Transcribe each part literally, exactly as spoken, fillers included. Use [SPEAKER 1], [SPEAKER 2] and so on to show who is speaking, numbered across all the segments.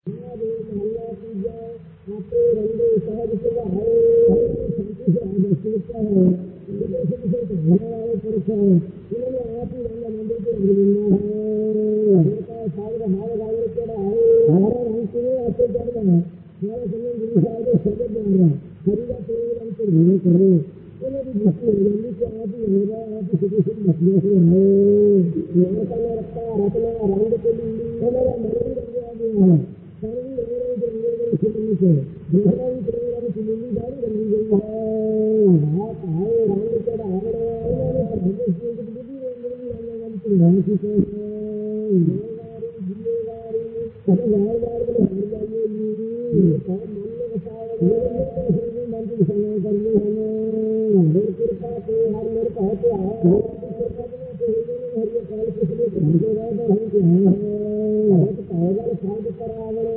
[SPEAKER 1] आपको रंग सहज से है शांति से आदर्शिकता है होने वाले पुरुष है इन्होंने आप ही रंग मंदिर को रंग देना है सागर हमारे गाँव में क्या है हमारा रंग के लिए आपको क्या है हमारे समय गुरु साहब शब्द जा रहा है हरिदा तेरे रंग को भूल कर रहे उन्हें भी भक्ति हो जाएगी कि आप ही होगा आप ही सुखी सुख भक्तियों से है यहाँ का रखता रखना रंग के लिए हमारा मन भी रंग आ गया है सारी से दूसरा भी प्रेरणा की मिली गाड़ी रंगी गई है आप आए रंग चढ़ा उन्होंने प्रदेश की बुद्धि रंग की से जिम्मेदारी जिम्मेदारी सब बार बार में हर जाइए सब मन में बताओ मेरे मन की समय करनी हमें मेरे कृपा से हर मेरे कहते हैं हर ये काल के लिए हमको राधा हम के हैं तो पहला साथ करावड़े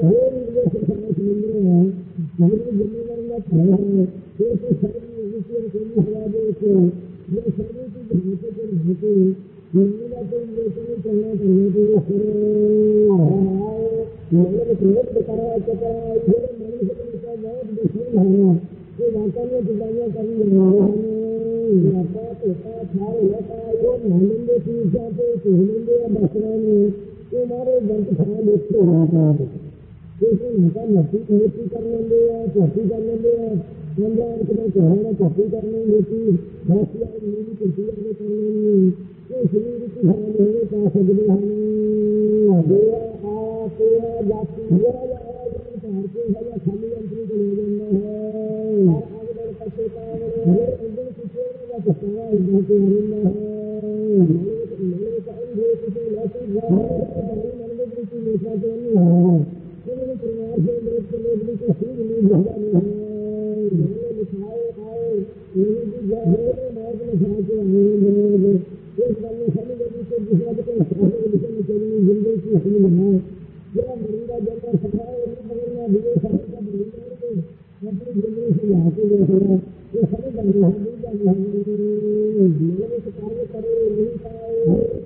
[SPEAKER 1] हमारी जिम्मेदारी का खड़ा है फिर से सारी विषय को हवा दे के ये सभी की भाषा के भाषा जिम्मेदार को लेकर चलना चाहिए तो ये सर मैंने प्रेरित करा करा ये मनुष्य का बहुत दुश्मन है ये वाकई में जुदाइयां करनी है लता तोता छाड़ लता ये मालूम की जाते हिंदे बसरानी ये हमारे गंत खराब होते हैं जैसे उनका नफी खेती कर लेंगे या चौथी कर लेंगे पंद्रह रुपये कहना चौथी करने लेती दस हजार मिली कुर्सी आगे कर लेंगे तो शरीर की खराब होंगे का सकते हमें देवा आ तेरा जाति हुआ या भारतीय है या खाली अंतरी को ले जाना है आगे बढ़ सकते का हमें अंदर पीछे का सत्ता इधर के हरिंदा है मैंने का अंधे किसी लाठी हमारे मन में किसी नेता तो नहीं है परिवार से लोग के लोग को सीख नहीं भगा नहीं है लिखाए आए ये भी जाने मार्ग में जाके आए एक बार में सभी लोगों को दूसरा को सारे विषय में चलनी जिंदगी की हमी बनाए जरा मरीदा जगह सफाई और बगलना भी सारे का मरीदा को अपनी जिंदगी से आके जो है ये सभी जाने हैं नहीं जाने हैं मेरे से कार्य करे नहीं पाए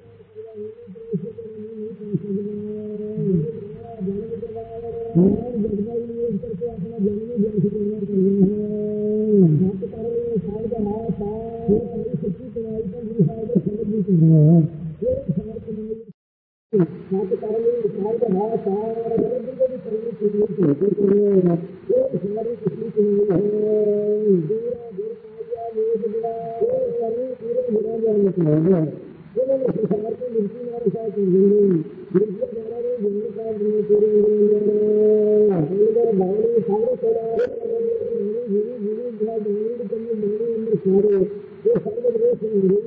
[SPEAKER 1] करके अपना जमीनी ज्ञान से तैयार कर रहे हैं बात कर रहे हैं साल का हाथ साल सच्ची कमाई का गुरु साहब समझ भी कर रहे हैं ये साल कमाई बात कर रहे हैं साल का हाथ साल को भी करने के लिए कहते कर रहे हैं ये सारी कितनी कमाई है दूरा दूर आजा लोग बड़ा ये सारी पूरे बना जाने के लिए उन्होंने सरकार को मिलती हमारे साथ मिलेंगे मिलती द्वारा भी जिंदगी का पूरे भावने सारे चला धीरे धीरे धीरे धीरे करने मेरे अंदर सारे ये सर्व देश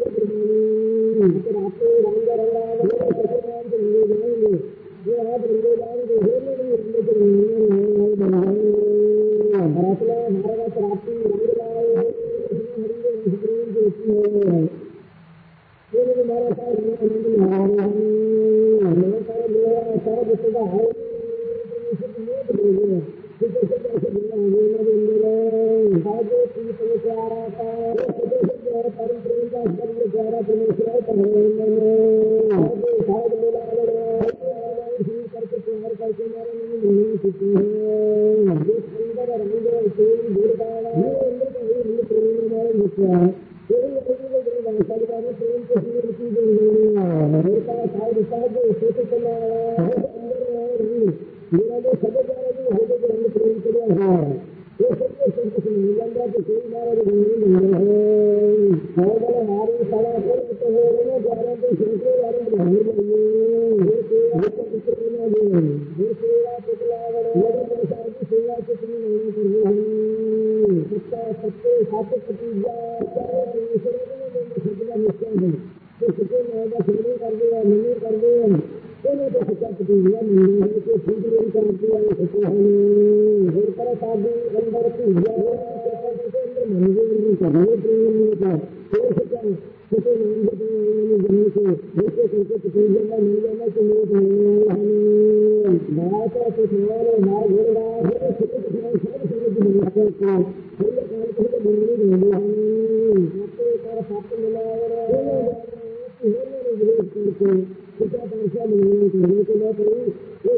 [SPEAKER 1] आपको रंगा रंगा सत्यनारायण के लिए जाएंगे ये आप रंगे जाएंगे होने नहीं रंगे के लिए बनाए भरतला महाराज प्राप्ति रंग लाए हरिंदे सुप्रीम के इसमें ये मेरे हमारा साथ रंग नहीं मेरे साथ मेरा सारा बुद्धा है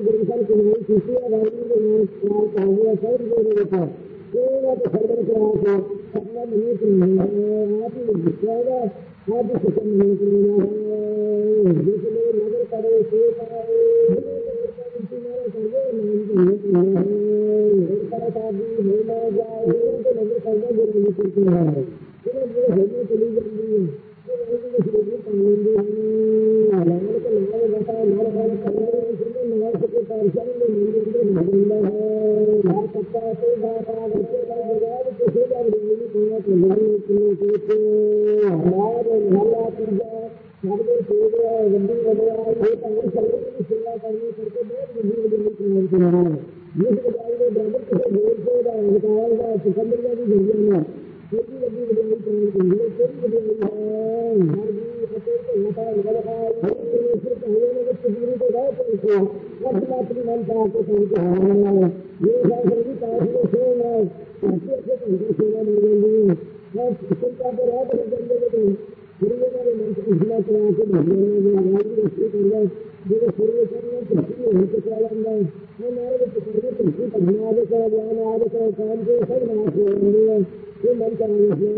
[SPEAKER 1] गुरुसर कुमारी किसी अवधि के नाम प्राण का हुआ सब जोड़े रहता केवल तो सर्वर के आके अपना मनुष्य नहीं है आप ही दिखाएगा आप ही सुखम नहीं करना है जिसने नगर करे से पाए तुम्हारे सर्वे नाम है एक शादी हो ना जाए तो नगर करना जरूरी करते हैं फिर वो होने चली जाती है तो वही को शुरू पाएंगे अलग को नगर बता नगर वाले करने इसमें नगर के परेशानी में मंदिर में भगवान है हर पत्ता से बाता बच्चे का जवाब तो से जा रही है कोई तो नहीं कोई तो हमारे हल्ला पूजा सबके पूरे गंदी वगैरह ये तो सब की सेवा करनी करके बहुत गंदी गंदी करना है ये तो जाए ब्राह्मण के बोल से बताएगा सिकंदर की दुनिया में छोटी बड़ी बड़ी काम करनी छोटी बड़ी है हर भी पते को होता है लगा है फिर पहले में कुछ दूरी पे गए तो वो मात्र मन का को समझ है ये सारी भी काफी से है अच्छे से कंट्रोल सेवा मिल रही है और चिंता पर है तो बंदे को फिर ये वाले मन को इसला चला के भगवान ने आवाज रखी कर रहा जो सूर्य करने पृथ्वी है तो चला अंदर हमारे को करने पृथ्वी पर बना दे कर ज्ञान आदि कर काम के सब नाश हो रहे हैं ये मन का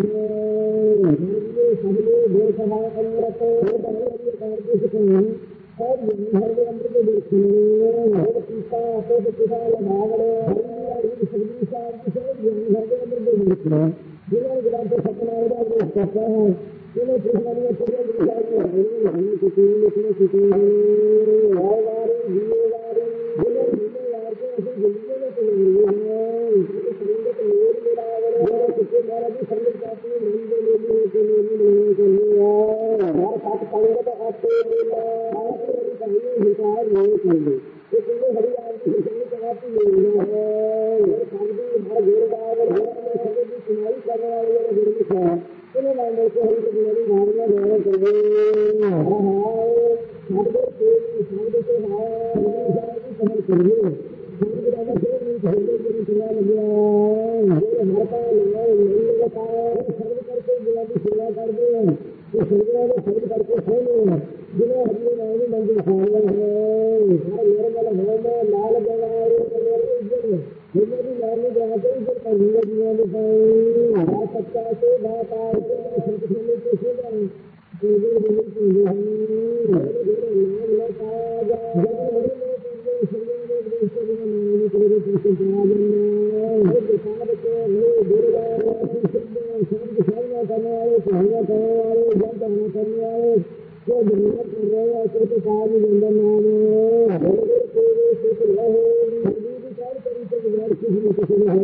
[SPEAKER 1] है ये सबले देर सभा अमृत है बड़े कार्य से कहीं और ये हर के अंदर को देखने और पिता तो पिता भागड़े हरी सब्जी साग से ये हर के अंदर को देखने जिला ग्राम से सपना होगा करता है ये पुरानी चीजें दिखाई दे रही हैं कि तीन तीन चीजें और वारे ये वारे जिले जिले यार के ऐसे जिले में तो नहीं है इसके संग तो लोग मिला और किसी द्वारा भी संग जाती है नहीं दे नहीं दे के नहीं नहीं के लिए हर साथ संग तो आते हैं आप कहीं हिसाब नहीं करेंगे इसलिए हरी आदमी संग कराती है और शांति हर जोरदार और संग की सुनाई करने वाले गुरु है इन्हें मानने के हरी मेरी भावना द्वारा कर रहे हां हर को कोई शब्द से हां की समझ करिए शब्द द्वारा से नहीं कहने के लिए चला लगा ये हमारा नहीं नहीं लगा शब्द करके गुलाबी सेवा कर दे तो शब्द वाले शब्द करके सुनो जिन्हें हरी नाम मंदिर खाना है हर मेरे वाला है लाल जवारे मेरे मेरी लाली जाते ही फिर कहीं जीवन में हरा सच्चा से बात आए तो संतुष्टि के से जाए देवी देवी की है नाम लगा जा जब हरि में पूजे शरीर में देश में नहीं तेरे पीछे जाना है दिखाव के ले दुर्गा शब्द शब्द शर्मा करने वाले कहना करने वाले जब कहना करने वाले जो दुनिया कर रहे हैं तो कार्य बंधन नाम है तेरे सुख रहे किसी किसी है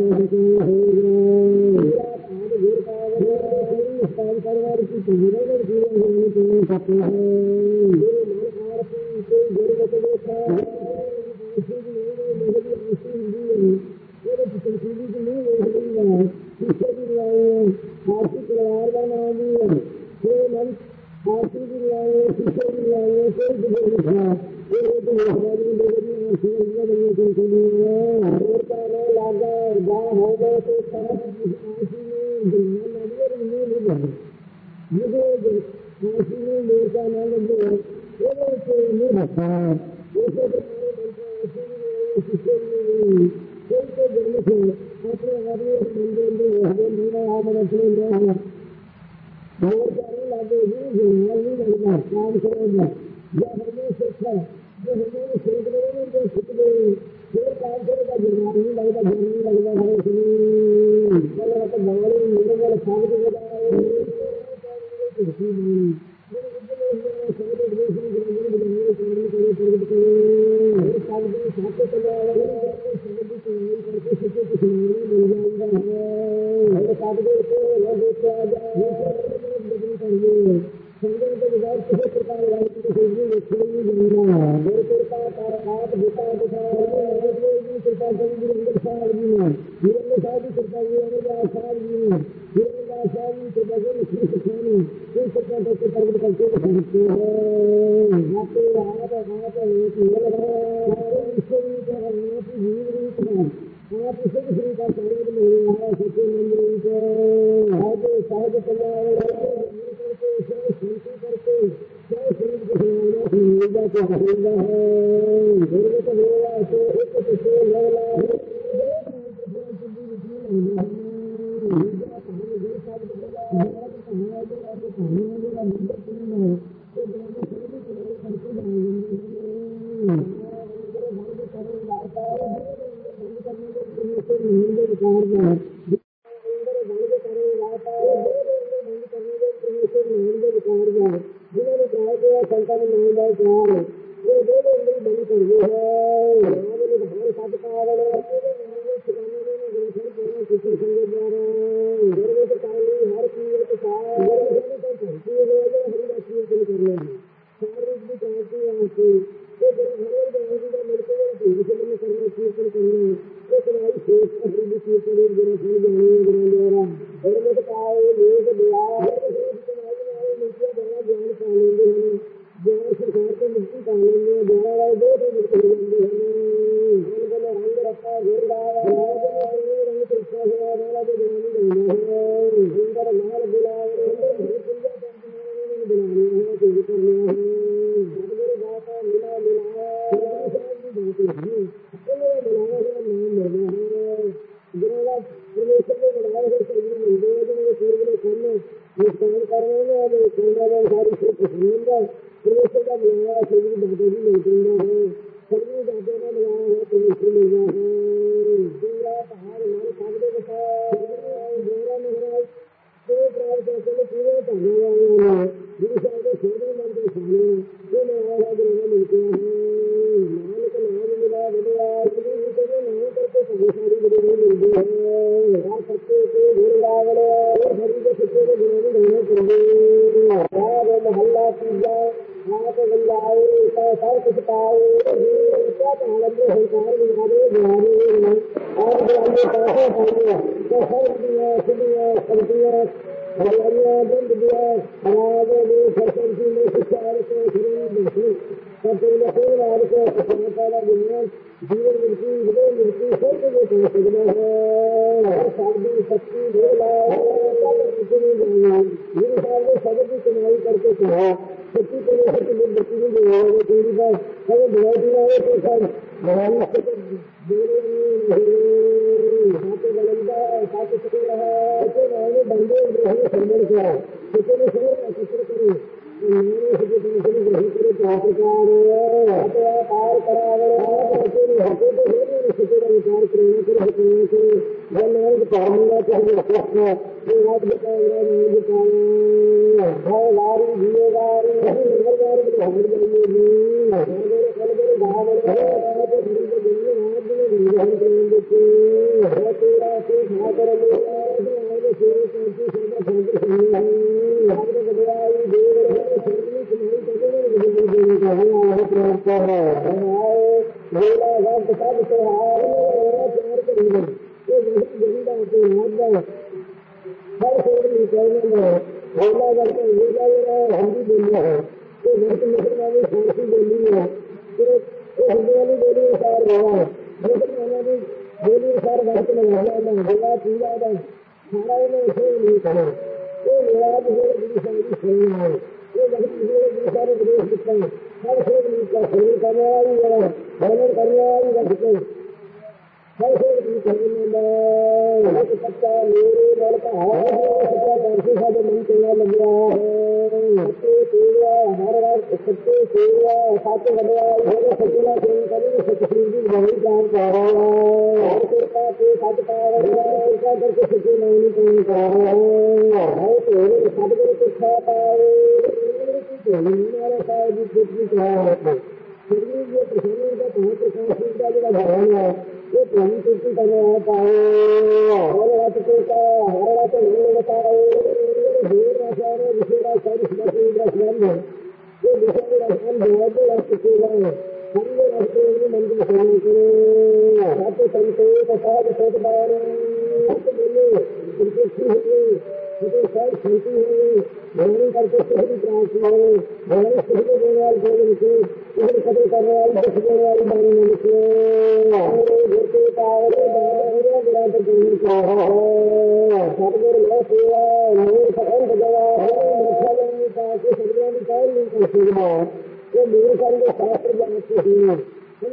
[SPEAKER 1] परिवार की पूरे जीवन होने के लिए सकते हैं आर्थिक परिवार का नाम भी है आर्थिक शिक्षा भी लाए कोई हमारी लागा गाँव हो गए तो मुझे काशी में मेरे का नाम जो है वो नहीं रखा जैसे शिक्षा में कोई तो जन्म से अपने आदमी मंदिर में हमें मीना आमन अपने में और जाने लगे ये नहीं लगेगा काम करेगा या हमें शिक्षा जो हमें सीख रहे हैं जो सीख रहे हैं फिर काम करेगा बीमार नहीं लगेगा घर नहीं लगेगा घर से चलो तो भगवान मेरे वाले खाने के बताया संगठन के विभाग किसी प्रकार आप इसे किसी का शरीर में हमारा सच्चे मंदिर आगे साहब कल्याण करके शांति करके जय शरीर के समाना से मिलता को हरेगा है गुरु तो बोला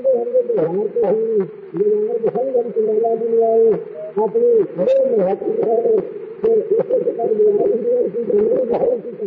[SPEAKER 1] हमको व्यवहार को ही व्यवहार को हर हम चुनाला भी आए अपने घरों में हाथी है फिर इसे प्रकार व्यवहार की धर्म बहुत सी